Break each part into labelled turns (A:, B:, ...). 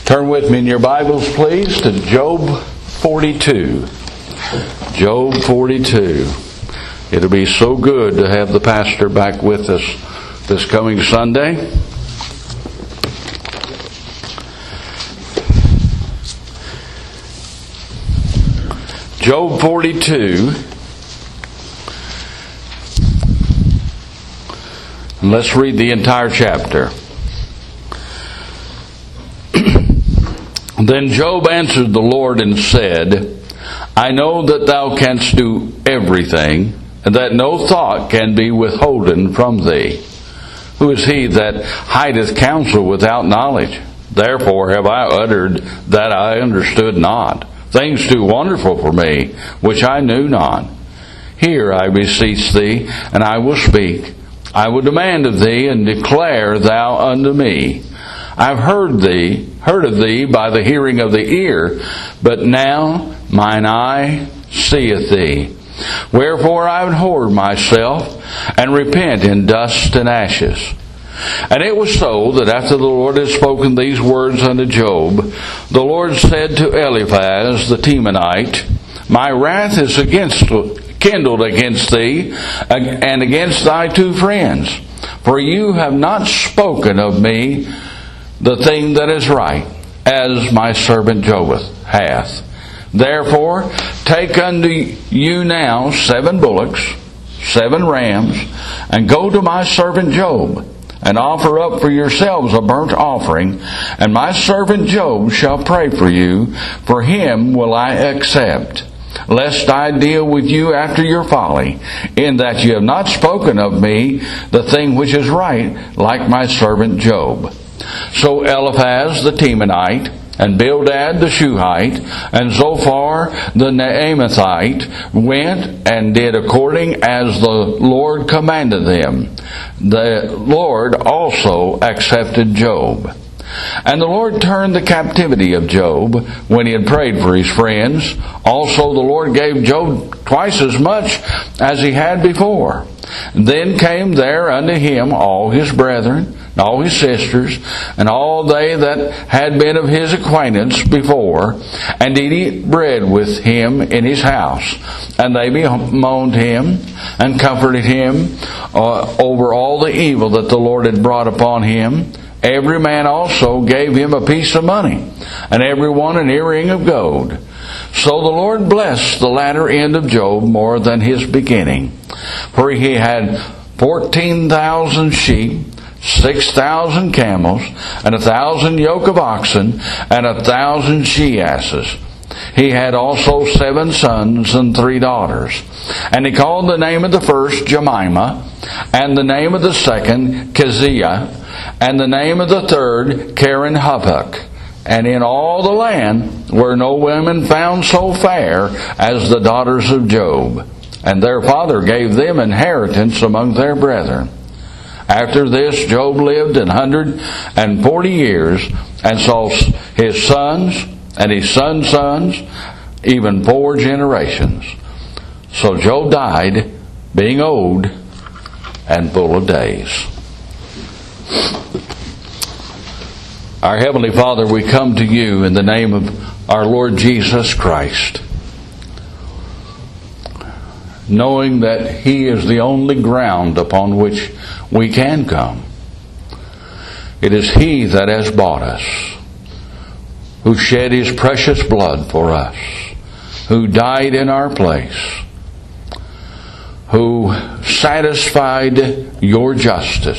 A: Turn with me in your Bibles, please, to Job 42. Job 42. It'll be so good to have the pastor back with us this coming Sunday. Job 42. And let's read the entire chapter. Then Job answered the Lord and said, I know that thou canst do everything, and that no thought can be withholden from thee. Who is he that hideth counsel without knowledge? Therefore have I uttered that I understood not, things too wonderful for me, which I knew not. Hear, I beseech thee, and I will speak. I will demand of thee, and declare thou unto me. I have heard of thee by the hearing of the ear, but now mine eye seeth thee. Wherefore I abhor myself, and repent in dust and ashes. And it was so that after the Lord had spoken these words unto Job, the Lord said to Eliphaz the Temanite, My wrath is kindled against thee, and against thy two friends, for you have not spoken of me the thing that is right, as my servant Job hath. Therefore, take unto you now 7 bullocks, 7 rams, and go to my servant Job, and offer up for yourselves a burnt offering, and my servant Job shall pray for you, for him will I accept. Lest I deal with you after your folly, in that you have not spoken of me the thing which is right, like my servant Job. So Eliphaz the Temanite, and Bildad the Shuhite, and Zophar the Naamathite went and did according as the Lord commanded them. The Lord also accepted Job. And the Lord turned the captivity of Job when he had prayed for his friends. Also the Lord gave Job twice as much as he had before. Then came there unto him all his brethren, and all his sisters, and all they that had been of his acquaintance before, and did eat bread with him in his house. And they bemoaned him, and comforted him over all the evil that the Lord had brought upon him. Every man also gave him a piece of money, and every one an earring of gold. So the Lord blessed the latter end of Job more than his beginning. For he had 14,000 sheep, 6,000 camels, and 1,000 yoke of oxen, and 1,000 she-asses. He had also 7 sons and 3 daughters. And he called the name of the first Jemima, and the name of the second Keziah, and the name of the third Karen-Happuch. And in all the land were no women found so fair as the daughters of Job. And their father gave them inheritance among their brethren. After this Job lived 140 years, and saw his sons and his sons' sons, even 4 generations. So Job died, being old and full of days. Our Heavenly Father, we come to you in the name of our Lord Jesus Christ, knowing that He is the only ground upon which we can come. It is He that has bought us, who shed His precious blood for us, who died in our place, who satisfied your justice.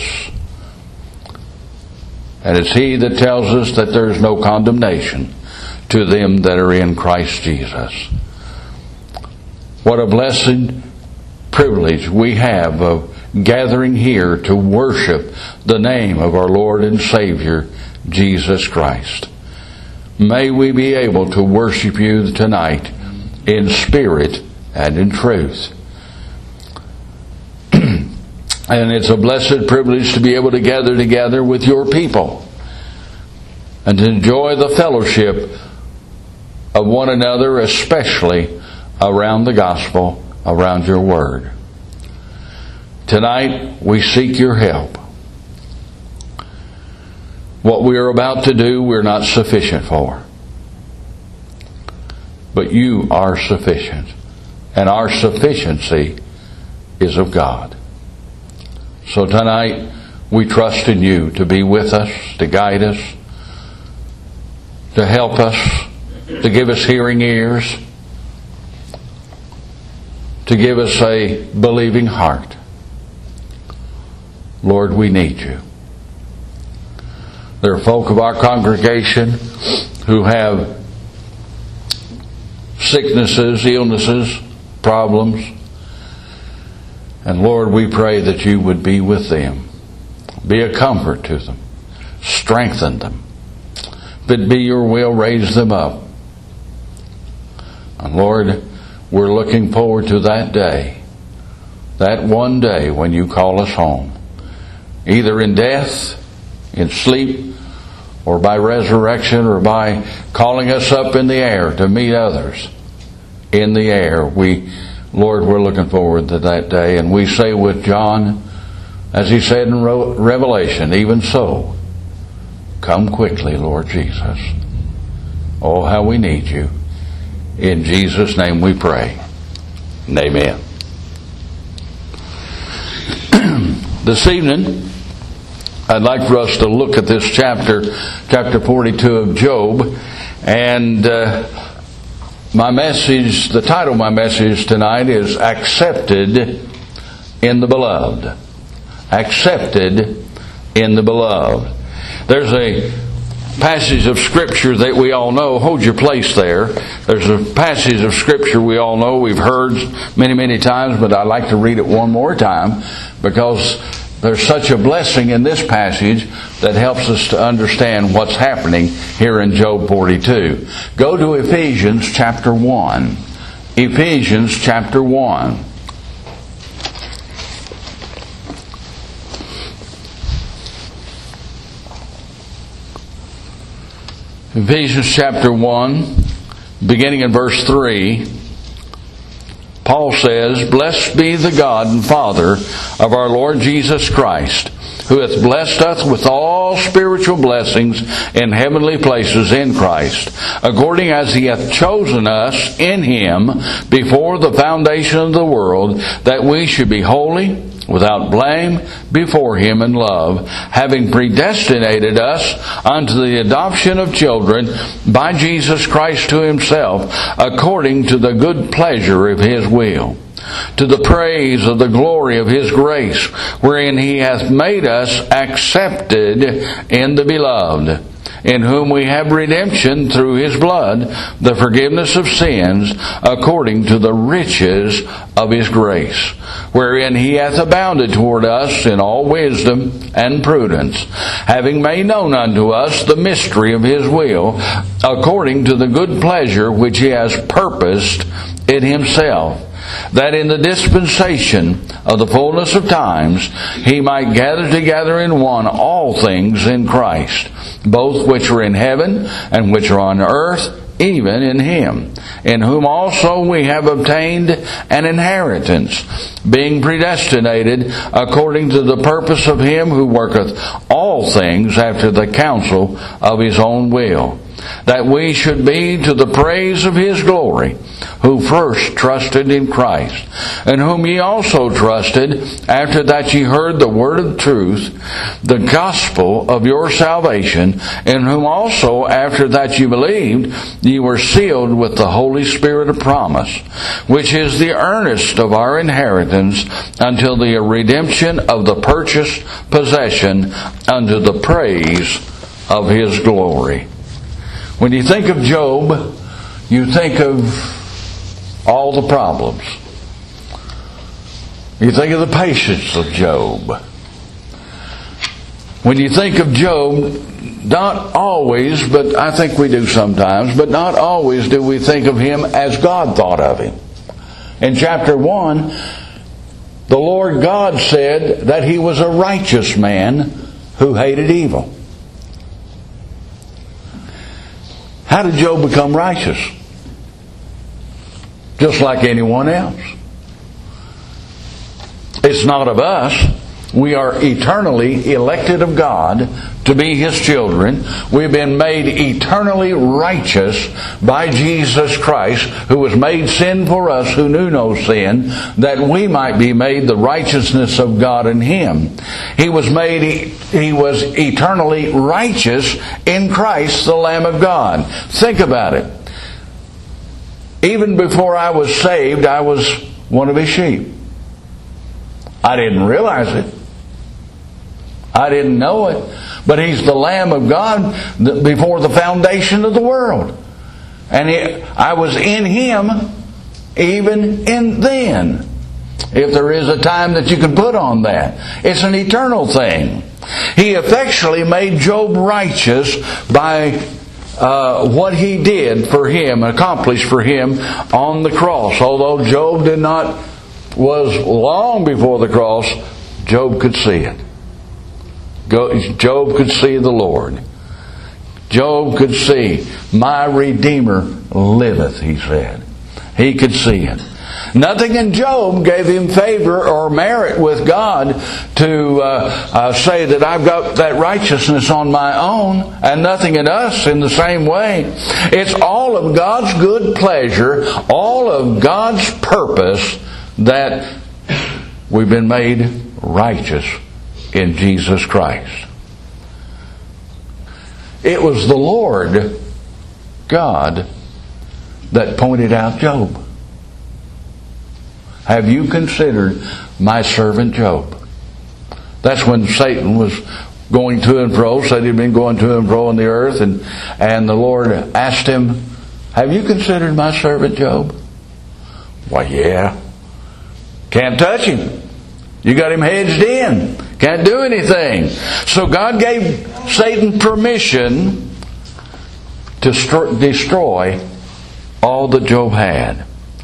A: And it's He that tells us that there is no condemnation to them that are in Christ Jesus. What a blessed privilege we have of gathering here to worship the name of our Lord and Savior, Jesus Christ. May we be able to worship you tonight in spirit and in truth. And it's a blessed privilege to be able to gather together with your people and to enjoy the fellowship of one another, especially around the gospel, around your word. Tonight we seek your help. What we are about to do, we're not sufficient for. But you are sufficient. And our sufficiency is of God. So tonight, we trust in you to be with us, to guide us, to help us, to give us hearing ears, to give us a believing heart. Lord, we need you. There are folk of our congregation who have sicknesses, illnesses, problems. And Lord, we pray that you would be with them. Be a comfort to them. Strengthen them. If it be your will, raise them up. And Lord, we're looking forward to that day. That one day when you call us home. Either in death, in sleep, or by resurrection, or by calling us up in the air to meet others in the air. Lord, we're looking forward to that day. And we say with John, as he said in Revelation, even so, come quickly, Lord Jesus. Oh, how we need you. In Jesus' name we pray. And amen. This evening, I'd like for us to look at this chapter 42 of Job. And my message, the title of my message tonight is Accepted in the Beloved. Accepted in the Beloved. There's a passage of Scripture that we all know. Hold your place there. There's a passage of Scripture we all know. We've heard many, many times, but I'd like to read it one more time because there's such a blessing in this passage that helps us to understand what's happening here in Job 42. Go to Ephesians chapter 1. Ephesians chapter 1. Ephesians chapter 1, beginning in verse 3. Paul says, Blessed be the God and Father of our Lord Jesus Christ, who hath blessed us with all spiritual blessings in heavenly places in Christ, according as he hath chosen us in him before the foundation of the world, that we should be holy, without blame, before him in love, having predestinated us unto the adoption of children by Jesus Christ to himself, according to the good pleasure of his will, to the praise of the glory of his grace, wherein he hath made us accepted in the beloved, in whom we have redemption through his blood, the forgiveness of sins, according to the riches of his grace, wherein he hath abounded toward us in all wisdom and prudence, having made known unto us the mystery of his will, according to the good pleasure which he has purposed in himself, that in the dispensation of the fullness of times he might gather together in one all things in Christ, both which are in heaven and which are on earth, even in him, in whom also we have obtained an inheritance, being predestinated according to the purpose of him who worketh all things after the counsel of his own will, that we should be to the praise of his glory, who first trusted in Christ, and whom ye also trusted after that ye heard the word of truth, the gospel of your salvation, in whom also after that ye believed, ye were sealed with the Holy Spirit of promise, which is the earnest of our inheritance until the redemption of the purchased possession unto the praise of his glory. When you think of Job, you think of all the problems. You think of the patience of Job. When you think of Job, not always, but I think we do sometimes, but not always do we think of him as God thought of him. In chapter 1, the Lord God said that he was a righteous man who hated evil. How did Job become righteous? Just like anyone else. It's not of us. We are eternally elected of God to be His children. We've been made eternally righteous by Jesus Christ, who was made sin for us who knew no sin, that we might be made the righteousness of God in Him. He was eternally righteous in Christ, the Lamb of God. Think about it. Even before I was saved, I was one of His sheep. I didn't realize it. I didn't know it. But He's the Lamb of God before the foundation of the world. And I was in Him even in then. If there is a time that you can put on that. It's an eternal thing. He effectually made Job righteous by what He did for him, accomplished for him on the cross. Although Job was long before the cross, Job could see it. Job could see the Lord. Job could see, my Redeemer liveth, he said. He could see it. Nothing in Job gave him favor or merit with God to say that I've got that righteousness on my own, and nothing in us in the same way. It's all of God's good pleasure, all of God's purpose, that we've been made righteous in Jesus Christ. It was the Lord God that pointed out Job. Have you considered my servant Job? That's when Satan was going to and fro, said he'd been going to and fro on the earth, and the Lord asked him, have you considered my servant Job? Why, yeah. Can't touch him. You got him hedged in. Can't do anything. So God gave Satan permission to destroy all that Job had.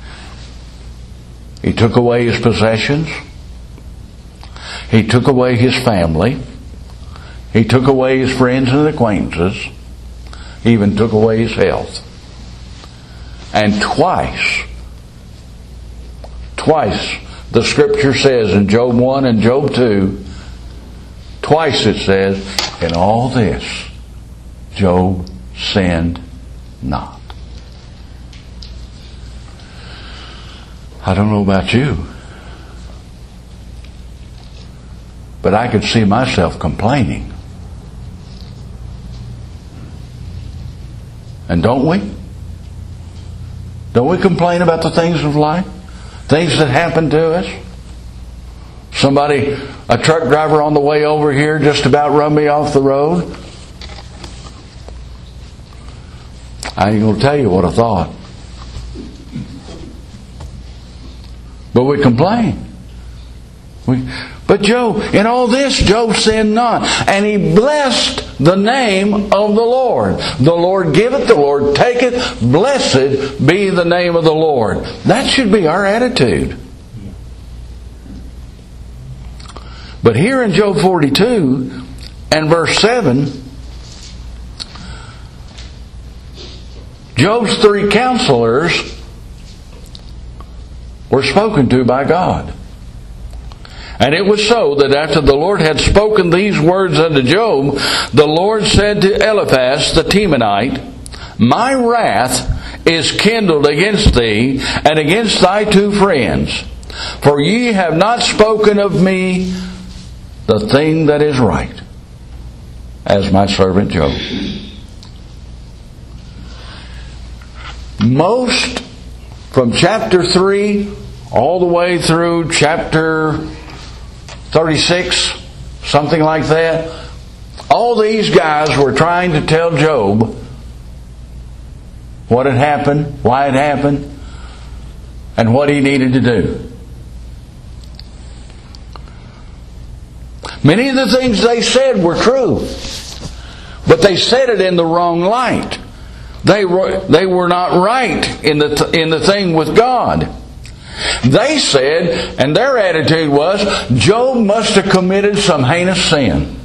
A: He took away his possessions. He took away his family. He took away his friends and acquaintances. He even took away his health. And twice, the Scripture says in Job 1 and Job 2, twice it says, in all this, Job sinned not. I don't know about you, but I could see myself complaining. And don't we? Don't we complain about the things of life? Things that happen to us? A truck driver on the way over here just about run me off the road. I ain't going to tell you what I thought. But we complain. But Job, in all this, Job sinned not. And he blessed the name of the Lord. The Lord giveth, the Lord taketh. Blessed be the name of the Lord. That should be our attitude. But here in Job 42 and verse 7, Job's three counselors were spoken to by God. And it was so that after the Lord had spoken these words unto Job, the Lord said to Eliphaz the Temanite, my wrath is kindled against thee and against thy two friends, for ye have not spoken of me the thing that is right, as my servant Job. Most, from chapter 3 all the way through chapter 36, something like that, all these guys were trying to tell Job what had happened, why it happened, and what he needed to do. Many of the things they said were true, but they said it in the wrong light. They were not right in the thing with God. They said, and their attitude was, Job must have committed some heinous sin.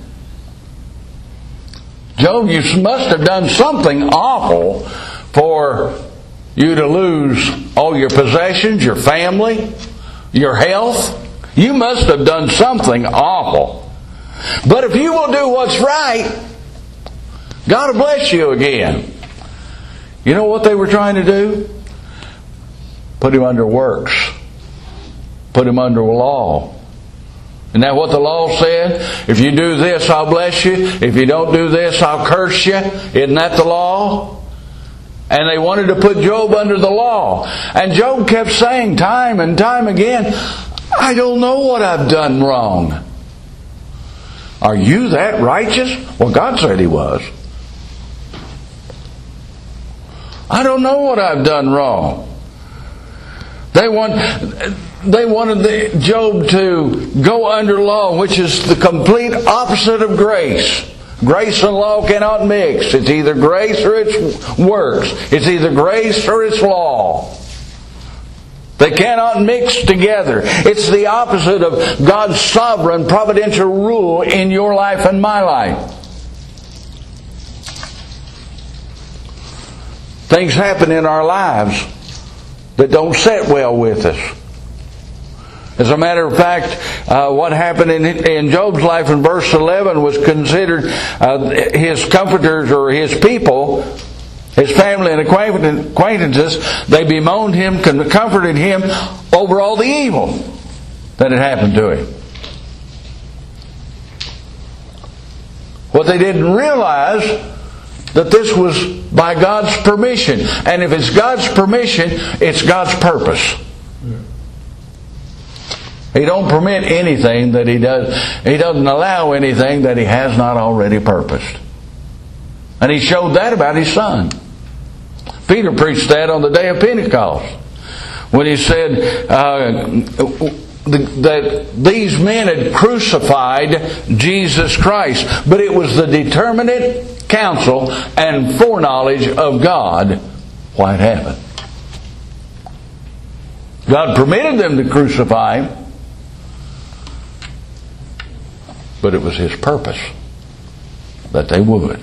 A: Job, you must have done something awful for you to lose all your possessions, your family, your health. You must have done something awful. But if you will do what's right, God will bless you again. You know what they were trying to do? Put him under works. Put him under law. Isn't that what the law said? If you do this, I'll bless you. If you don't do this, I'll curse you. Isn't that the law? And they wanted to put Job under the law. And Job kept saying time and time again, I don't know what I've done wrong. Are you that righteous? Well, God said he was. I don't know what I've done wrong. They wanted Job to go under law, which is the complete opposite of grace. Grace and law cannot mix. It's either grace or it's works. It's either grace or it's law. They cannot mix together. It's the opposite of God's sovereign providential rule in your life and my life. Things happen in our lives that don't sit well with us. As a matter of fact, what happened in Job's life in verse 11 was considered his comforters or his people, his family and acquaintances, they bemoaned him, comforted him over all the evil that had happened to him. What they didn't realize, that this was by God's permission. And if it's God's permission, it's God's purpose. He don't permit anything that He does. He doesn't allow anything that He has not already purposed. And He showed that about His Son. Peter preached that on the day of Pentecost, when he said that these men had crucified Jesus Christ, but it was the determinate counsel and foreknowledge of God why it happened. God permitted them to crucify Him, but it was His purpose that they would.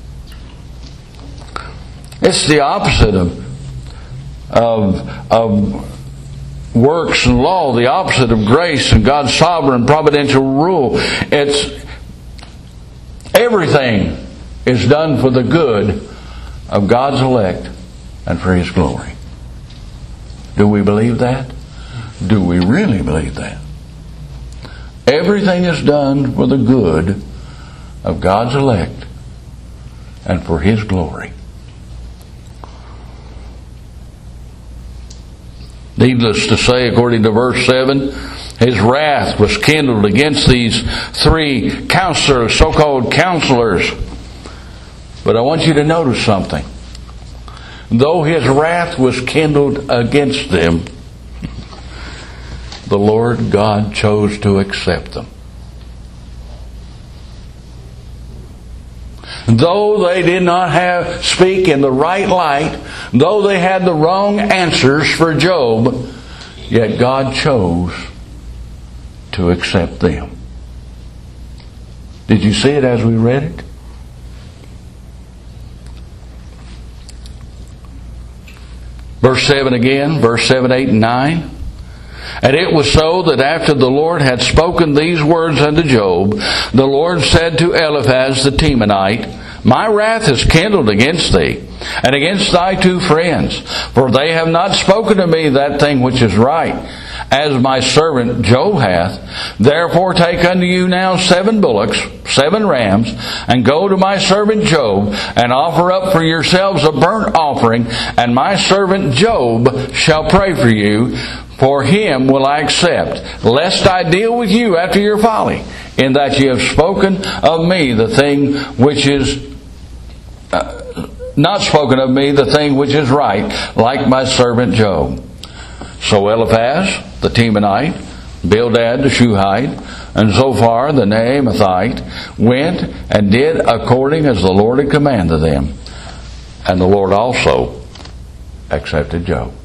A: It's the opposite of works and law, the opposite of grace and God's sovereign providential rule. It's everything is done for the good of God's elect and for His glory. Do we believe that? Do we really believe that? Everything is done for the good of God's elect and for His glory. Needless to say, according to verse 7, His wrath was kindled against these three counselors, so-called counselors. But I want you to notice something. Though His wrath was kindled against them, the Lord God chose to accept them. Though they did not speak in the right light, though they had the wrong answers for Job, yet God chose to accept them. Did you see it as we read it? Verse 7 again, verse 7, 8, and 9. And it was so that after the Lord had spoken these words unto Job, the Lord said to Eliphaz the Temanite, My wrath is kindled against thee, and against thy two friends, for they have not spoken to me that thing which is right, as my servant Job hath. Therefore take unto you now 7 bullocks, 7 rams, and go to my servant Job, and offer up for yourselves a burnt offering, and my servant Job shall pray for you. For him will I accept, lest I deal with you after your folly, in that ye have spoken of me the thing which is not spoken of me the thing which is right, like my servant Job. So Eliphaz the Temanite, Bildad the Shuhite, and Zophar the Naamathite went and did according as the Lord had commanded them. And the Lord also accepted Job.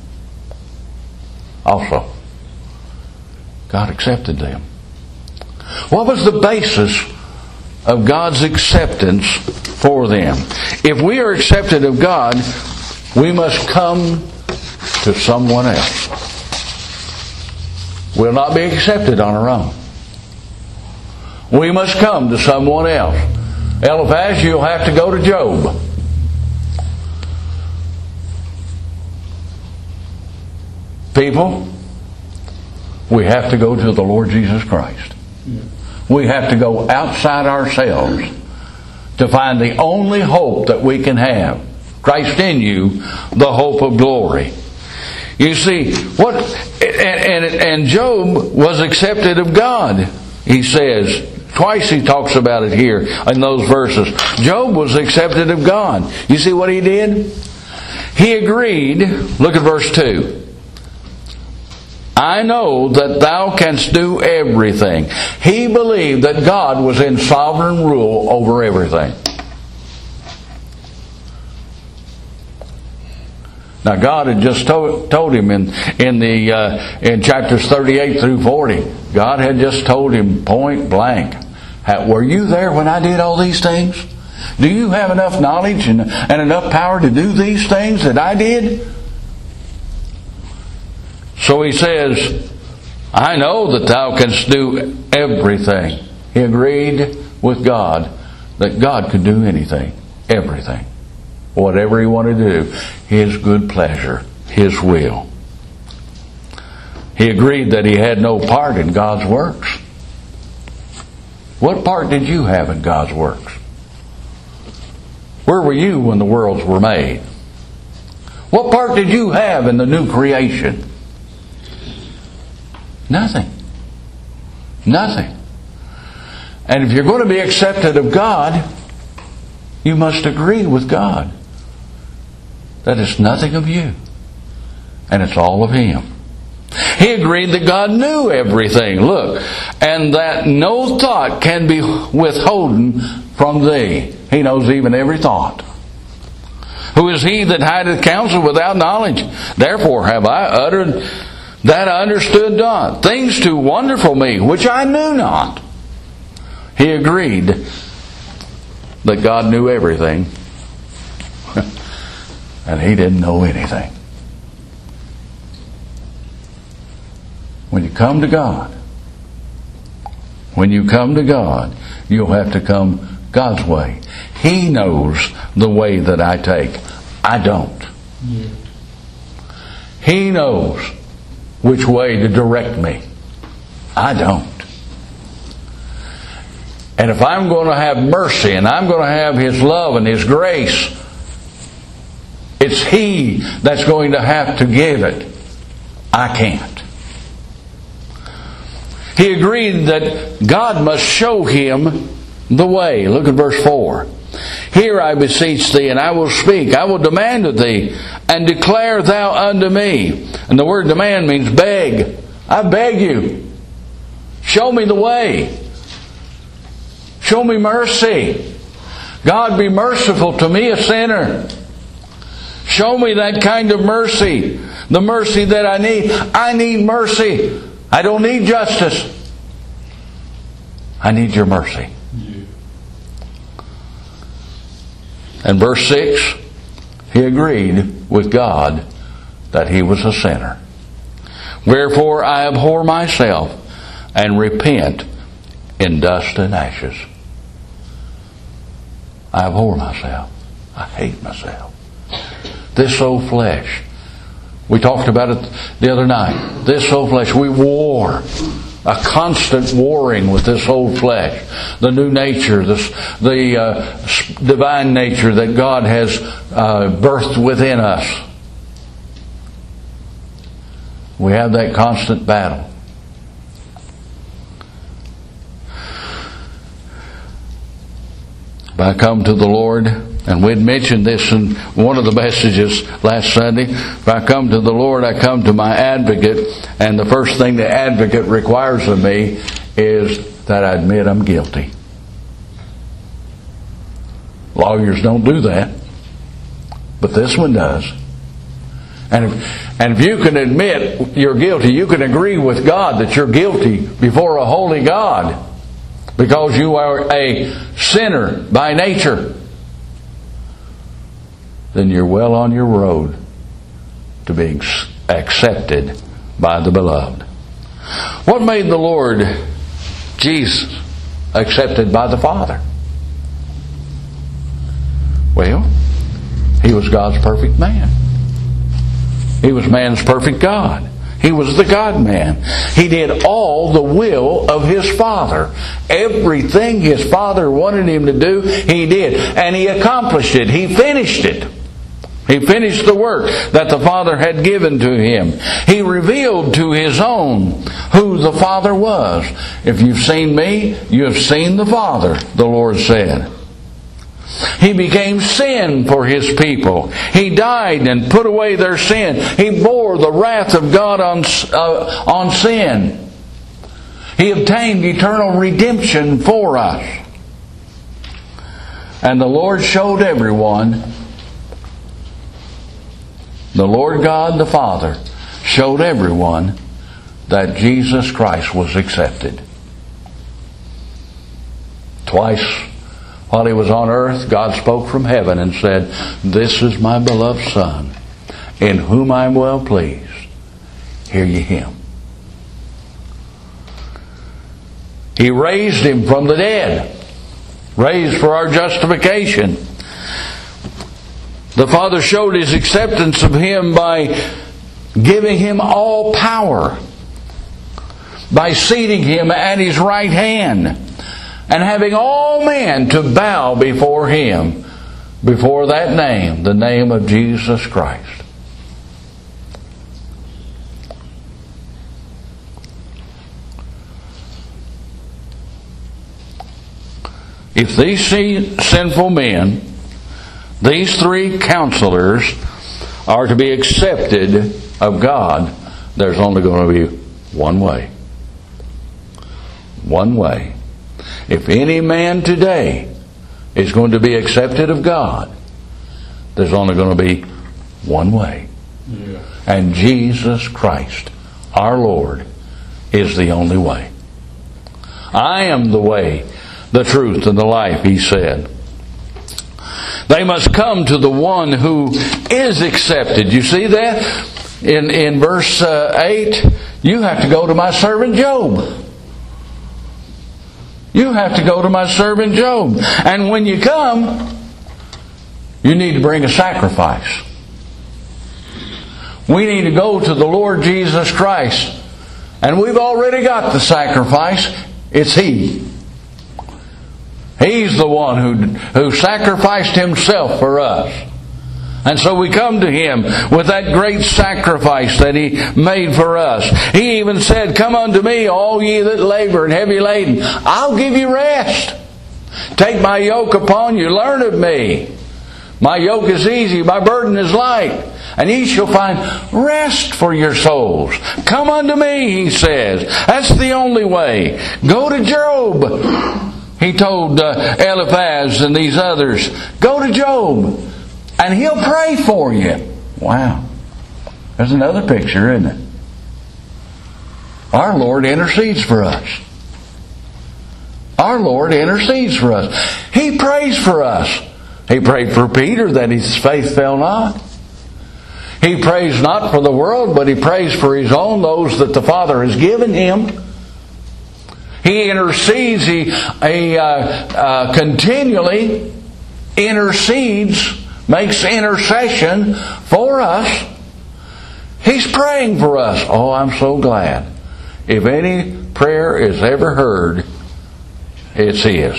A: Also, God accepted them. What was the basis of God's acceptance for them? If we are accepted of God, we must come to someone else. will not be accepted on our own. We must come to someone else. Eliphaz, you'll have to go to Job. People, we have to go to the Lord Jesus Christ. We have to go outside ourselves to find the only hope that we can have. Christ in you, the hope of glory. You see, and Job was accepted of God. He says, twice he talks about it here in those verses. Job was accepted of God. You see what he did? He agreed. Look at verse 2. I know that thou canst do everything. He believed that God was in sovereign rule over everything. Now God had just told him in chapters 38 through 40. God had just told him point blank, were you there when I did all these things? Do you have enough knowledge and enough power to do these things that I did? So he says, I know that thou canst do everything. He agreed with God that God could do anything, everything. Whatever he wanted to do, his good pleasure, his will. He agreed that he had no part in God's works. What part did you have in God's works? Where were you when the worlds were made? What part did you have in the new creation? Nothing. Nothing. And if you're going to be accepted of God, you must agree with God that it's nothing of you and it's all of Him. He agreed that God knew everything. Look, and that no thought can be withholden from thee. He knows even every thought. Who is he that hideth counsel without knowledge? Therefore have I uttered that I understood not, things too wonderful me, which I knew not. He agreed that God knew everything, and he didn't know anything. When you come to God, you'll have to come God's way. He knows the way that I take. I don't. Yeah. He knows which way to direct me. I don't. And if I'm going to have mercy and I'm going to have His love and His grace, it's He that's going to have to give it. I can't. He agreed that God must show him the way. Look at verse 4. Hear, I beseech thee, and I will speak. I will demand of thee, and declare thou unto me. And the word demand means beg. I beg you. Show me the way. Show me mercy. God, be merciful to me, a sinner. Show me that kind of mercy. The mercy that I need. I need mercy. I don't need justice. I need your mercy. And verse 6, he agreed with God that he was a sinner. Wherefore I abhor myself and repent in dust and ashes. I abhor myself. I hate myself. This old flesh. We talked about it the other night. This old flesh, we war. A constant warring with this old flesh. The new nature, the divine nature that God has birthed within us. We have that constant battle. If I come to the Lord, and we'd mentioned this in one of the messages last Sunday. If I come to the Lord, I come to my advocate, and the first thing the advocate requires of me is that I admit I'm guilty. Lawyers don't do that, but this one does. And if you can admit you're guilty, you can agree with God that you're guilty before a holy God, because you are a sinner by nature, then you're well on your road to being accepted by the beloved. What made the Lord Jesus accepted by the Father? Well, He was God's perfect man. He was man's perfect God. He was the God-man. He did all the will of His Father. Everything His Father wanted Him to do, He did. And He accomplished it. He finished it. He finished the work that the Father had given to Him. He revealed to His own who the Father was. If you've seen me, you have seen the Father, the Lord said. He became sin for His people. He died and put away their sin. He bore the wrath of God on sin. He obtained eternal redemption for us. And the Lord showed everyone, the Lord God the Father showed everyone that Jesus Christ was accepted. Twice while He was on earth, God spoke from heaven and said, "This is my beloved Son, in whom I am well pleased. Hear ye Him." He raised Him from the dead, raised for our justification. The Father showed His acceptance of Him by giving Him all power, by seating Him at His right hand, and having all men to bow before Him, before that name, the name of Jesus Christ. If these sinful men, these three counselors, are to be accepted of God, there's only going to be one way. One way. If any man today is going to be accepted of God, there's only going to be one way. Yeah. And Jesus Christ, our Lord, is the only way. I am the way, the truth, and the life, He said. They must come to the one who is accepted. You see that? In verse 8, you have to go to my servant Job. You have to go to my servant Job. And when you come, you need to bring a sacrifice. We need to go to the Lord Jesus Christ. And we've already got the sacrifice. It's He. He's the one who sacrificed Himself for us. And so we come to Him with that great sacrifice that He made for us. He even said, "Come unto me, all ye that labor and heavy laden. I'll give you rest. Take my yoke upon you. Learn of me. My yoke is easy, my burden is light. And ye shall find rest for your souls. Come unto me," He says. That's the only way. Go to Job. He told Eliphaz and these others, "Go to Job, and he'll pray for you." Wow. There's another picture, isn't it? Our Lord intercedes for us. Our Lord intercedes for us. He prays for us. He prayed for Peter that his faith fail not. He prays not for the world, but he prays for his own, those that the Father has given him. He intercedes. He continually intercedes, makes intercession for us. He's praying for us. Oh, I'm so glad. If any prayer is ever heard, it's His.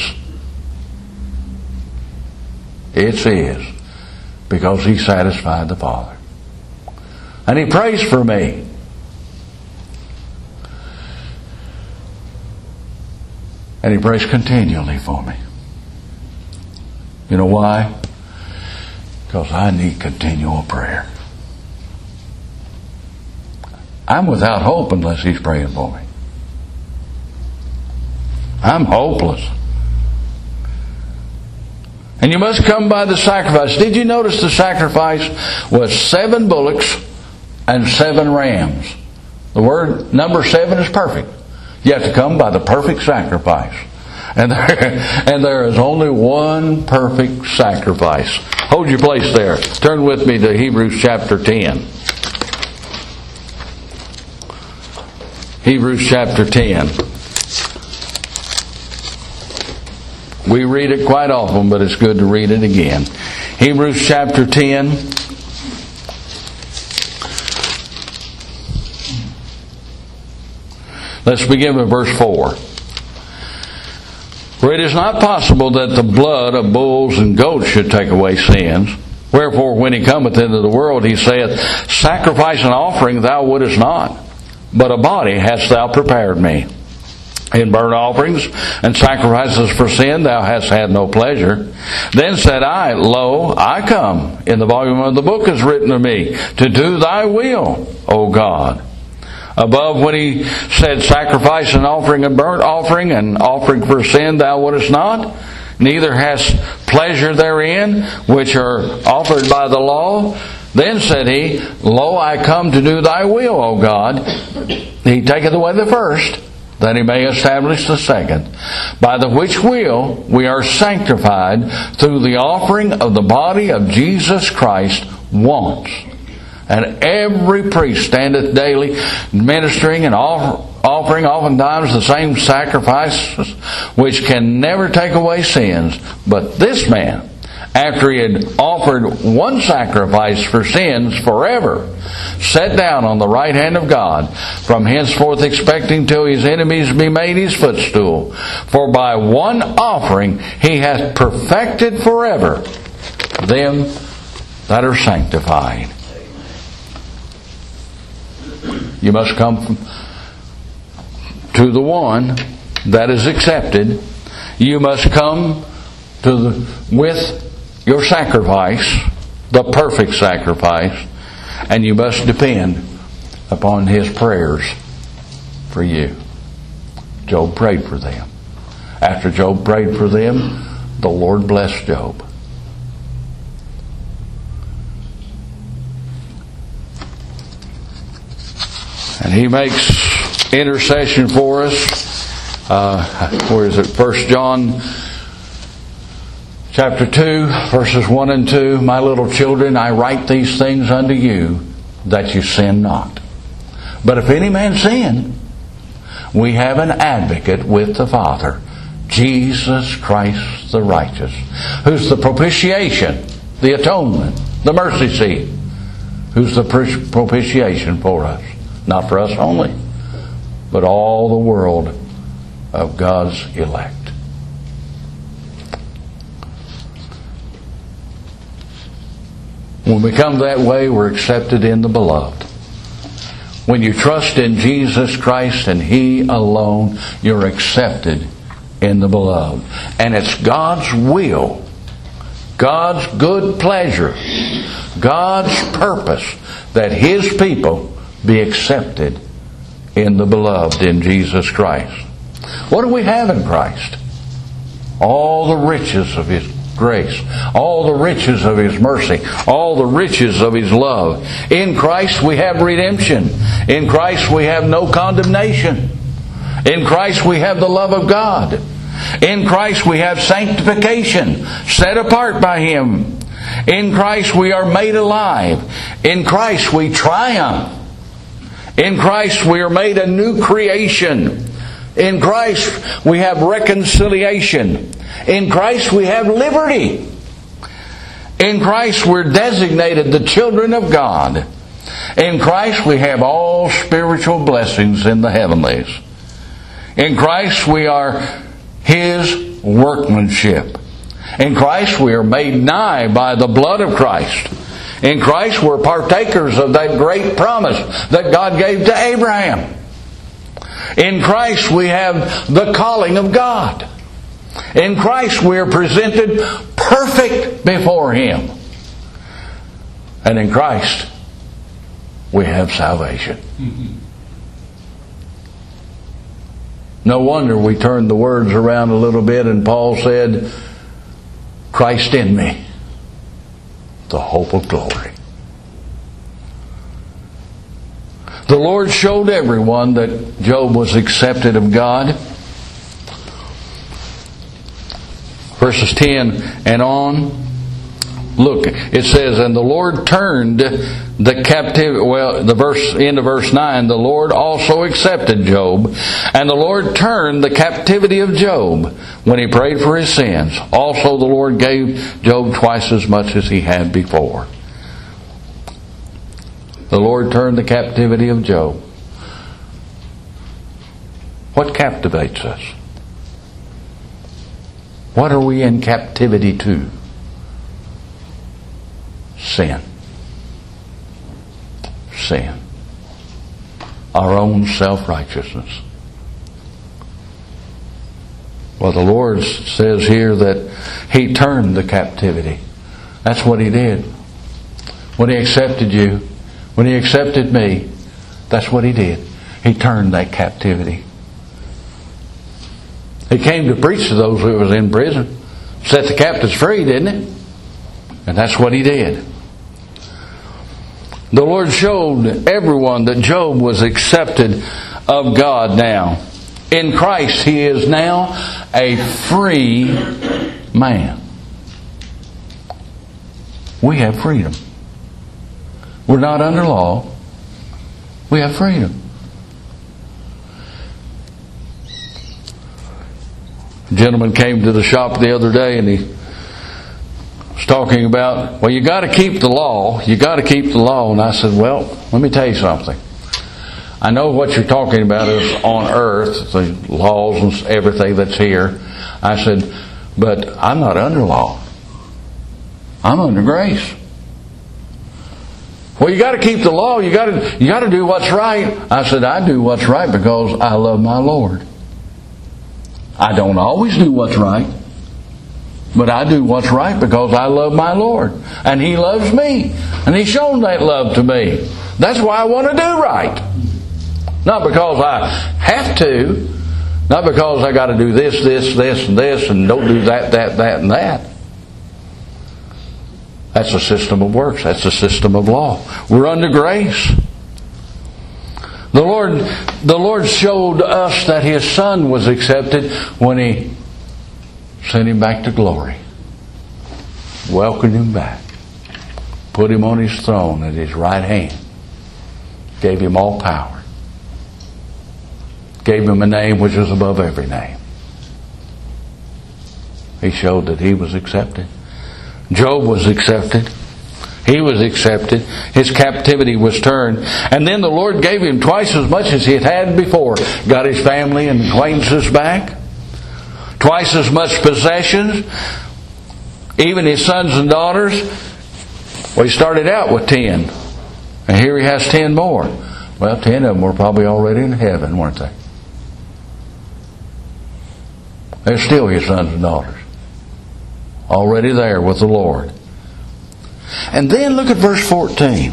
A: It's His. Because He satisfied the Father. And He prays for me. And He prays continually for me. You know why? Because I need continual prayer. I'm without hope unless He's praying for me. I'm hopeless. And you must come by the sacrifice. Did you notice the sacrifice was 7 bullocks and 7 rams? The word number 7 is perfect. You have to come by the perfect sacrifice. And there is only one perfect sacrifice. Hold your place there. Turn with me to Hebrews chapter 10. Hebrews chapter 10. We read it quite often, but it's good to read it again. Hebrews chapter 10. Let's begin with verse 4. For it is not possible that the blood of bulls and goats should take away sins. Wherefore, when he cometh into the world, he saith, Sacrifice and offering thou wouldest not, but a body hast thou prepared me. In burnt offerings and sacrifices for sin thou hast had no pleasure. Then said I, Lo, I come. In the volume of the book is written of me, to do thy will, O God. Above, when he said, Sacrifice and offering and burnt offering and offering for sin thou wouldest not, neither hast pleasure therein, which are offered by the law. Then said he, Lo, I come to do thy will, O God. He taketh away the first, that he may establish the second, by the which will we are sanctified through the offering of the body of Jesus Christ once. And every priest standeth daily ministering and offering oftentimes the same sacrifices, which can never take away sins. But this man, after he had offered one sacrifice for sins forever, sat down on the right hand of God, from henceforth expecting till his enemies be made his footstool. For by one offering he hath perfected forever them that are sanctified. You must come to the one that is accepted. You must come with your sacrifice, the perfect sacrifice, and you must depend upon his prayers for you. Job prayed for them. After Job prayed for them, the Lord blessed Job. And he makes intercession for us. Where is it? 1 John chapter 2, verses 1 and 2. My little children, I write these things unto you, that you sin not. But if any man sin, we have an advocate with the Father, Jesus Christ the righteous, who's the propitiation, the atonement, the mercy seat, who's the propitiation for us. Not for us only, but all the world of God's elect. When we come that way, we're accepted in the beloved. When you trust in Jesus Christ and He alone, you're accepted in the beloved. And it's God's will, God's good pleasure, God's purpose that His people be accepted in the beloved, in Jesus Christ. What do we have in Christ? All the riches of His grace, all the riches of His mercy, all the riches of His love. In Christ we have redemption. In Christ we have no condemnation. In Christ we have the love of God. In Christ we have sanctification, set apart by Him. In Christ we are made alive. In Christ we triumph. In Christ we are made a new creation. In Christ we have reconciliation. In Christ we have liberty. In Christ we're designated the children of God. In Christ we have all spiritual blessings in the heavenlies. In Christ we are His workmanship. In Christ we are made nigh by the blood of Christ. In Christ we're partakers of that great promise that God gave to Abraham. In Christ we have the calling of God. In Christ we are presented perfect before Him. And in Christ we have salvation. No wonder we turned the words around a little bit and Paul said, Christ in me, the hope of glory. The Lord showed everyone that Job was accepted of God. Verses 10 and on, Look, it says, and the Lord turned the captivity. Well, end of verse 9, the Lord also accepted Job, and the Lord turned the captivity of Job when he prayed for his sins. Also the Lord gave Job twice as much as he had before. The Lord turned the captivity of Job. What captivates us? What are we in captivity to? Sin. Sin. Our own self-righteousness. Well, the Lord says here that He turned the captivity. That's what He did. When He accepted you, when He accepted me, that's what He did. He turned that captivity. He came to preach to those who was in prison. Set the captives free, didn't He? And that's what He did. The Lord showed everyone that Job was accepted of God now. In Christ, he is now a free man. We have freedom. We're not under law. We have freedom. A gentleman came to the shop the other day and he was talking about, well, you got to keep the law. You got to keep the law. And I said, well, let me tell you something. I know what you're talking about is on earth, the laws and everything that's here. I said, but I'm not under law. I'm under grace. Well, you got to keep the law. You got to do what's right. I said, I do what's right because I love my Lord. I don't always do what's right, but I do what's right because I love my Lord. And He loves me. And He's shown that love to me. That's why I want to do right. Not because I have to. Not because I got to do this, and this, and don't do that, and that. That's a system of works. That's a system of law. We're under grace. The Lord showed us that His Son was accepted when He sent Him back to glory. Welcomed Him back. Put Him on His throne at His right hand. Gave Him all power. Gave Him a name which is above every name. He showed that He was accepted. Job was accepted. He was accepted. His captivity was turned. And then the Lord gave him twice as much as he had had before. Got his family and acquaintances back. Twice as much possessions. Even his sons and daughters. Well, he started out with 10. And here he has 10 more. Well, 10 of them were probably already in heaven, weren't they? They're still his sons and daughters. Already there with the Lord. And then look at verse 14.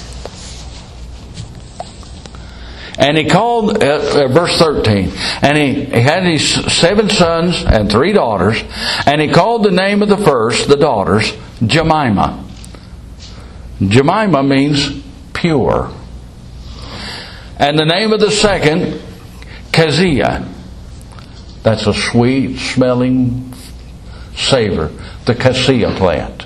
A: And he called, verse 13, and he had his 7 sons and 3 daughters, and he called the name of the first, the daughters, Jemimah. Jemimah means pure. And the name of the second, Keziah. That's a sweet smelling savor, the cassia plant.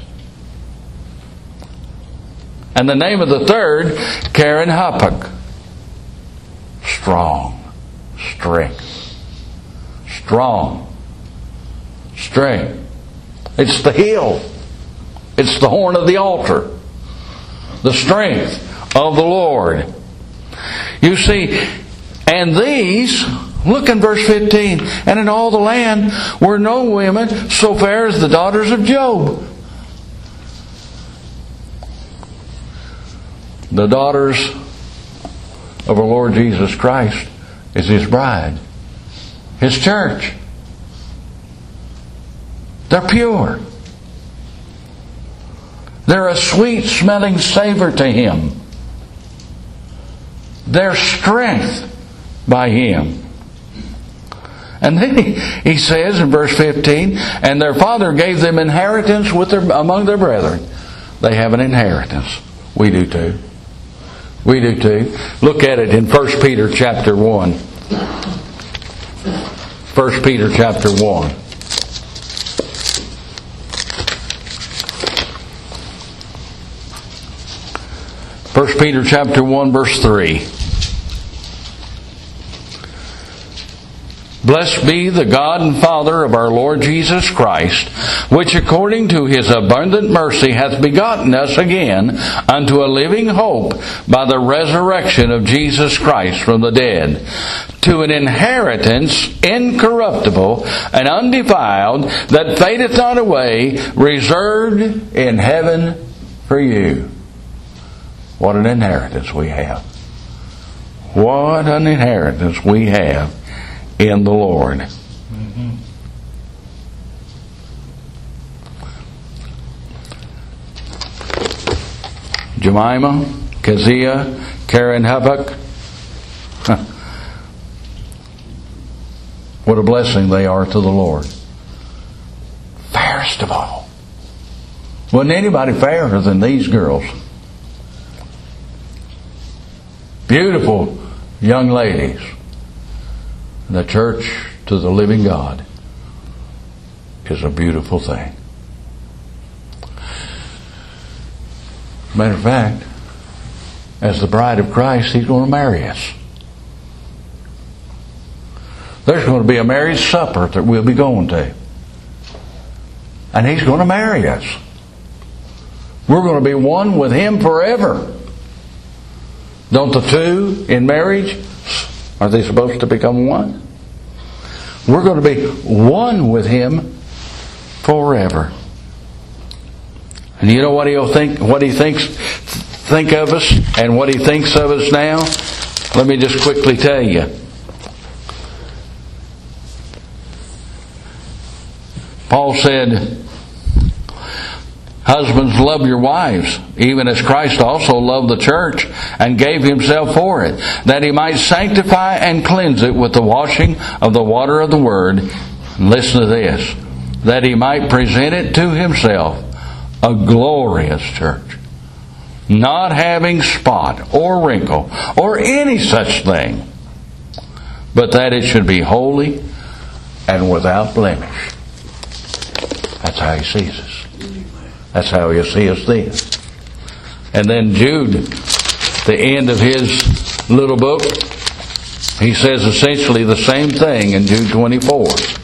A: And the name of the third, Karen Hapuk. Strong. Strength. Strong. Strength. It's the heel. It's the horn of the altar. The strength of the Lord. You see, and these, look in verse 15, and in all the land were no women so fair as the daughters of Job. The daughters of our Lord Jesus Christ is His bride, His church. They're pure. They're a sweet smelling savor to Him. They're strength by Him. And then he says in verse 15, and their father gave them inheritance among their brethren. They have an inheritance. We do too. We do too. Look at it in 1 Peter chapter 1. 1 Peter chapter 1. 1 Peter chapter 1, verse 3. Blessed be the God and Father of our Lord Jesus Christ, which according to His abundant mercy hath begotten us again unto a living hope by the resurrection of Jesus Christ from the dead, to an inheritance incorruptible and undefiled, that fadeth not away, reserved in heaven for you. What an inheritance we have. What an inheritance we have in the Lord. Mm-hmm. Jemima, Keziah, Karen Hubbock. What a blessing they are to the Lord. Fairest of all. Wasn't anybody fairer than these girls. Beautiful young ladies. The church to the living God is a beautiful thing. Matter of fact, as the bride of Christ, He's going to marry us. There's going to be a marriage supper that we'll be going to. And He's going to marry us. We're going to be one with Him forever. Don't the two in marriage, are they supposed to become one? We're going to be one with Him forever. And you know what He'll think, what He think of us, and what He thinks of us now? Let me just quickly tell you. Paul said, husbands, love your wives, even as Christ also loved the church and gave Himself for it, that He might sanctify and cleanse it with the washing of the water of the Word. And listen to this, that He might present it to Himself a glorious church, not having spot or wrinkle or any such thing, but that it should be holy and without blemish. That's how He sees us. That's how He'll see us then. And then Jude, the end of his little book, he says essentially the same thing in Jude 24.